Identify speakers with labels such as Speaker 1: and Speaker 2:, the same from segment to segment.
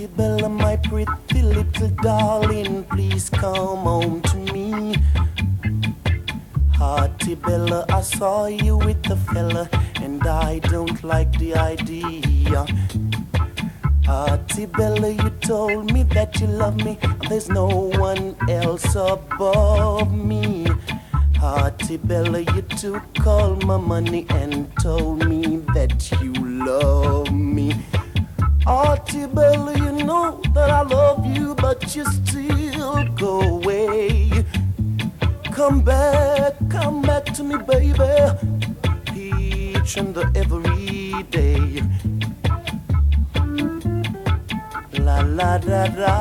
Speaker 1: Auntie Bella, my pretty little darling, please come home to me. Auntie Bella, I saw you with a fella, and I don't like the idea. Auntie Bella, you told me that you love me, and there's no one else above me. Auntie Bella, you took all my money and told me that you love me. Auntie Bella, you know that I love you, but you still go away. Come back to me, baby, each and every day. La la da da,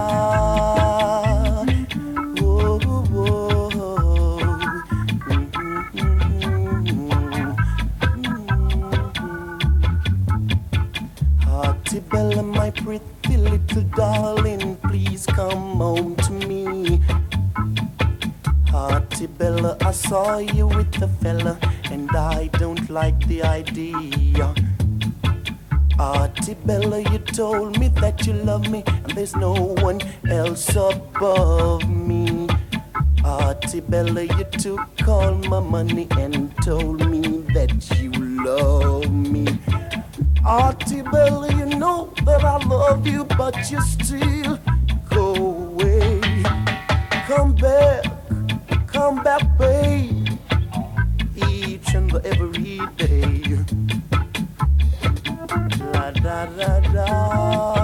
Speaker 1: whoa, whoa. Auntie Bella, my pretty little darling, please come home to me. Auntie Bella, I saw you with a fella, and I don't like the idea. Auntie Bella, you told me that you love me, and there's no one else above me. Auntie Bella, you took all my money and told me that you love me. Auntie Bella, you know that I love you, but you still go away. Come back, babe, each and every day. La da da da.